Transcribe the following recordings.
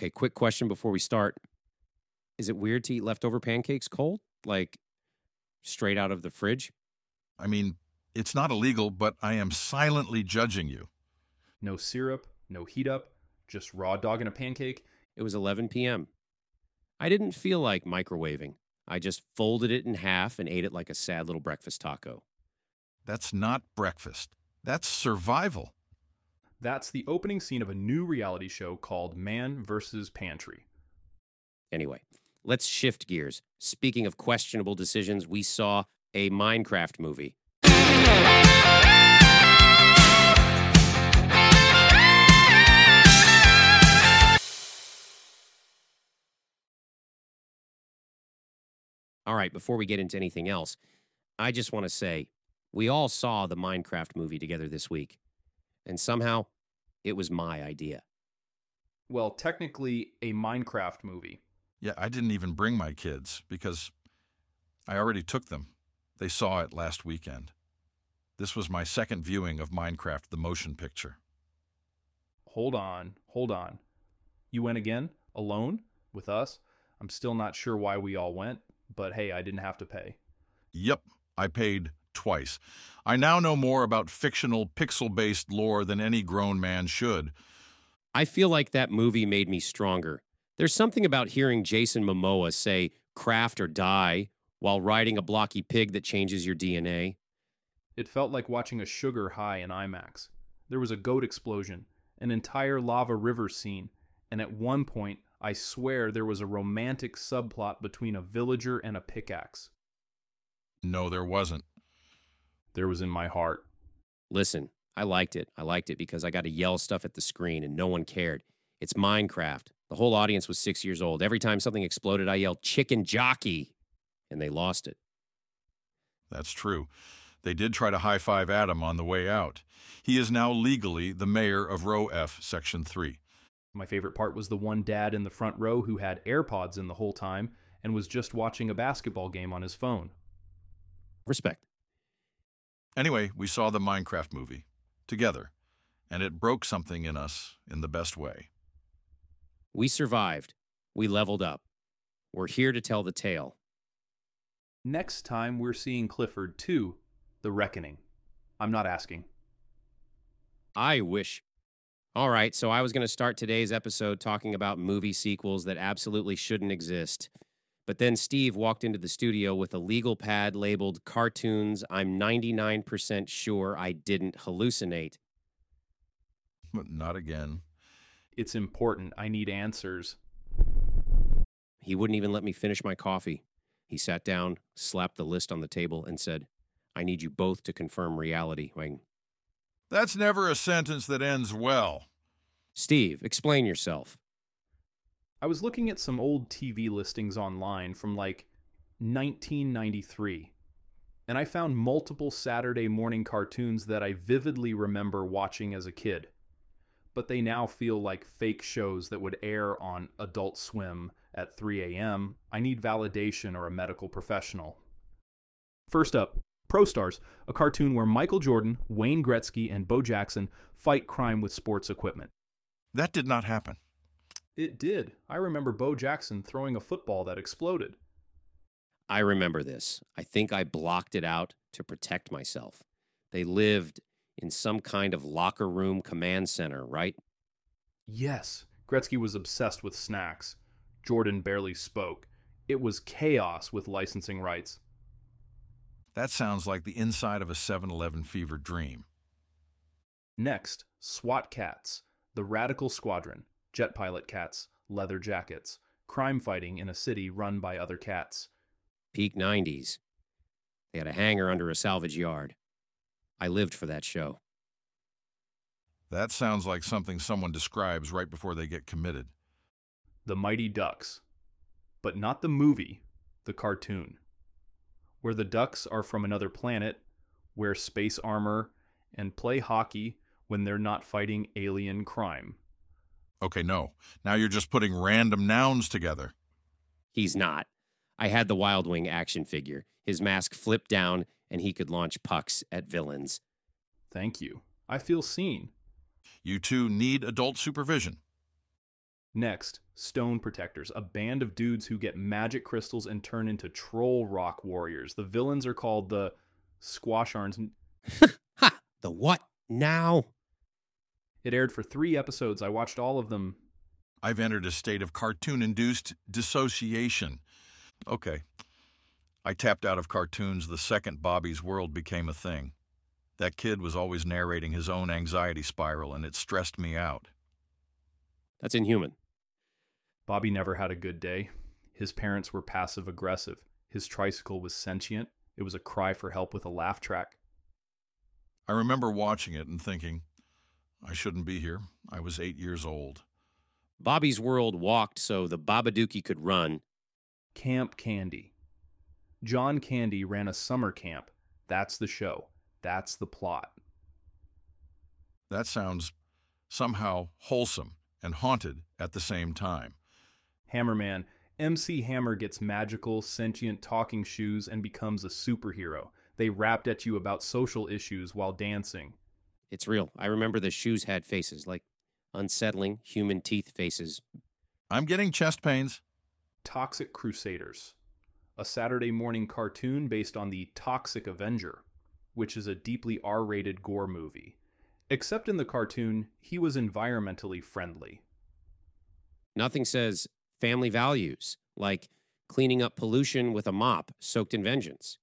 Okay, quick question before we start. Is it weird to eat leftover pancakes cold? Like straight out of the fridge? I mean, it's not illegal, but I am silently judging you. No syrup, no heat up, just raw dog in a pancake. It was 11 p.m. I didn't feel like microwaving. I just folded it in half and ate it like a sad little breakfast taco. That's not breakfast. That's survival. That's the opening scene of a new reality show called Man vs. Pantry. Anyway, let's shift gears. Speaking of questionable decisions, we saw a Minecraft movie. All right, before we get into anything else, I just want to say we all saw the Minecraft movie together this week, and somehow it was my idea. Well, technically a Minecraft movie. Yeah, I didn't even bring my kids because I already took them. They saw it last weekend. This was my second viewing of Minecraft, the motion picture. Hold on. You went again? Alone? With us? I'm still not sure why we all went, but hey, I didn't have to pay. Yep, I paid twice. I now know more about fictional pixel-based lore than any grown man should. I feel like that movie made me stronger. There's something about hearing Jason Momoa say, "craft or die," while riding a blocky pig that changes your DNA. It felt like watching a sugar high in IMAX. There was a goat explosion, an entire lava river scene, and at one point, I swear there was a romantic subplot between a villager and a pickaxe. No, there wasn't. There was in my heart. Listen, I liked it. I liked it because I got to yell stuff at the screen and no one cared. It's Minecraft. The whole audience was 6 years old. Every time something exploded, I yelled, "Chicken jockey!" And they lost it. That's true. They did try to high-five Adam on the way out. He is now legally the mayor of Row F, Section 3. My favorite part was the one dad in the front row who had AirPods in the whole time and was just watching a basketball game on his phone. Respect. Anyway, we saw the Minecraft movie together, and it broke something in us in the best way. We survived. We leveled up. We're here to tell the tale. Next time, we're seeing Clifford 2, The Reckoning. I'm not asking. I wish. All right, so I was going to start today's episode talking about movie sequels that absolutely shouldn't exist. But then Steve walked into the studio with a legal pad labeled "Cartoons I'm 99% sure I didn't hallucinate." But not again. It's important. I need answers. He wouldn't even let me finish my coffee. He sat down, slapped the list on the table, and said, "I need you both to confirm reality." That's never a sentence that ends well. Steve, explain yourself. I was looking at some old TV listings online from like 1993, and I found multiple Saturday morning cartoons that I vividly remember watching as a kid. But they now feel like fake shows that would air on Adult Swim at 3 a.m. I need validation or a medical professional. First up, Pro Stars, a cartoon where Michael Jordan, Wayne Gretzky, and Bo Jackson fight crime with sports equipment. That did not happen. It did. I remember Bo Jackson throwing a football that exploded. I remember this. I think I blocked it out to protect myself. They lived in some kind of locker room command center, right? Yes, Gretzky was obsessed with snacks. Jordan barely spoke. It was chaos with licensing rights. That sounds like the inside of a 7-Eleven fever dream. Next, SWAT Cats, the Radical Squadron, jet pilot cats, leather jackets, crime fighting in a city run by other cats. Peak 90s. They had a hangar under a salvage yard. I lived for that show. That sounds like something someone describes right before they get committed. The Mighty Ducks. But not the movie, the cartoon. Where the ducks are from another planet, wear space armor, and play hockey when they're not fighting alien crime. Okay, no. Now you're just putting random nouns together. He's not. I had the Wild Wing action figure. His mask flipped down, and he could launch pucks at villains. Thank you. I feel seen. You two need adult supervision. Next, Stone Protectors, a band of dudes who get magic crystals and turn into troll rock warriors. The villains are called the Squasharns. Ha! The what now? It aired for 3 episodes. I watched all of them. I've entered a state of cartoon-induced dissociation. Okay. I tapped out of cartoons the second Bobby's World became a thing. That kid was always narrating his own anxiety spiral, and it stressed me out. That's inhuman. Bobby never had a good day. His parents were passive-aggressive. His tricycle was sentient. It was a cry for help with a laugh track. I remember watching it and thinking, I shouldn't be here. I was 8 years old. Bobby's World walked so the Babadookie could run. Camp Candy. John Candy ran a summer camp. That's the show. That's the plot. That sounds somehow wholesome and haunted at the same time. Hammerman. MC Hammer gets magical, sentient talking shoes and becomes a superhero. They rapped at you about social issues while dancing. It's real. I remember the shoes had faces, like unsettling human teeth faces. I'm getting chest pains. Toxic Crusaders. A Saturday morning cartoon based on the Toxic Avenger, which is a deeply R-rated gore movie. Except in the cartoon, he was environmentally friendly. Nothing says family values, like cleaning up pollution with a mop soaked in vengeance.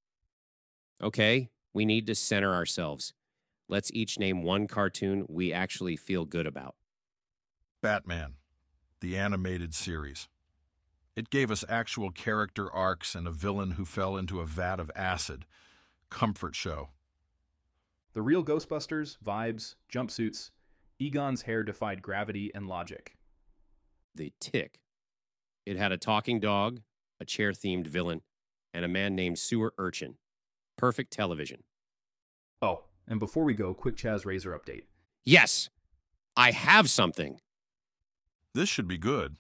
Okay, we need to center ourselves. Let's each name one cartoon we actually feel good about. Batman, the animated series. It gave us actual character arcs and a villain who fell into a vat of acid. Comfort show. The Real Ghostbusters, vibes, jumpsuits. Egon's hair defied gravity and logic. The Tick. It had a talking dog, a chair-themed villain, and a man named Sewer Urchin. Perfect television. Oh, and before we go, quick Chaz Razor update. Yes! I have something! This should be good.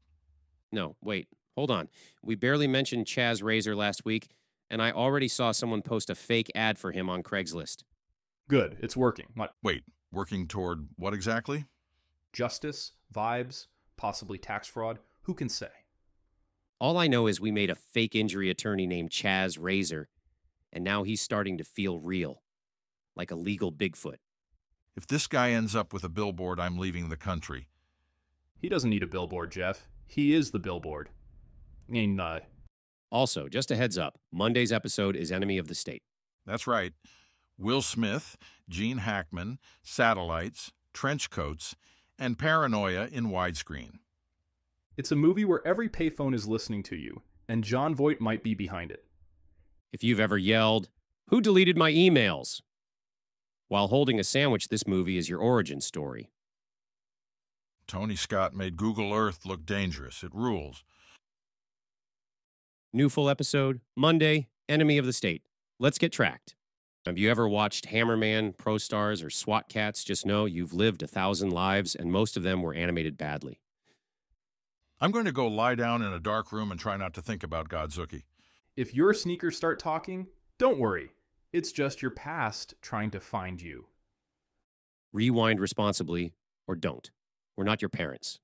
No, wait. Hold on. We barely mentioned Chaz Razor last week, and I already saw someone post a fake ad for him on Craigslist. Good, it's working. What? Wait, working toward what exactly? Justice, vibes, possibly tax fraud. Who can say? All I know is we made a fake injury attorney named Chaz Razor, and now he's starting to feel real, like a legal Bigfoot. If this guy ends up with a billboard, I'm leaving the country. He doesn't need a billboard, Jeff. He is the billboard. I mean, Also, just a heads up, Monday's episode is Enemy of the State. That's right. Will Smith, Gene Hackman, satellites, trench coats, and paranoia in widescreen. It's a movie where every payphone is listening to you, and Jon Voight might be behind it. If you've ever yelled, "Who deleted my emails?" while holding a sandwich, this movie is your origin story. Tony Scott made Google Earth look dangerous. It rules. New full episode, Monday, Enemy of the State. Let's get tracked. Have you ever watched Hammerman, Pro Stars, or SWAT Cats? Just know you've lived 1,000 lives, and most of them were animated badly. I'm going to go lie down in a dark room and try not to think about Godzuki. If your sneakers start talking, don't worry. It's just your past trying to find you. Rewind responsibly, or don't. We're not your parents.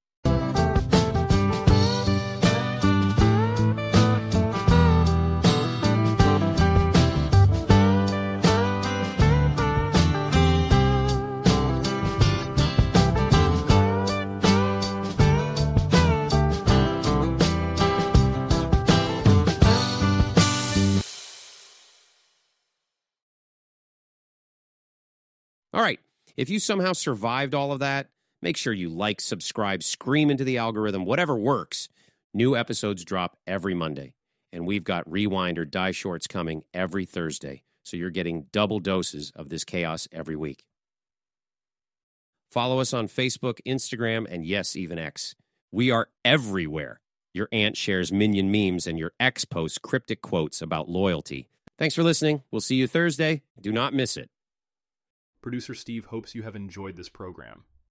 All right, if you somehow survived all of that, make sure you like, subscribe, scream into the algorithm, whatever works. New episodes drop every Monday, and we've got Rewind or Die Shorts coming every Thursday, so you're getting double doses of this chaos every week. Follow us on Facebook, Instagram, and yes, even X. We are everywhere. Your aunt shares minion memes, and your ex posts cryptic quotes about loyalty. Thanks for listening. We'll see you Thursday. Do not miss it. Producer Steve hopes you have enjoyed this program.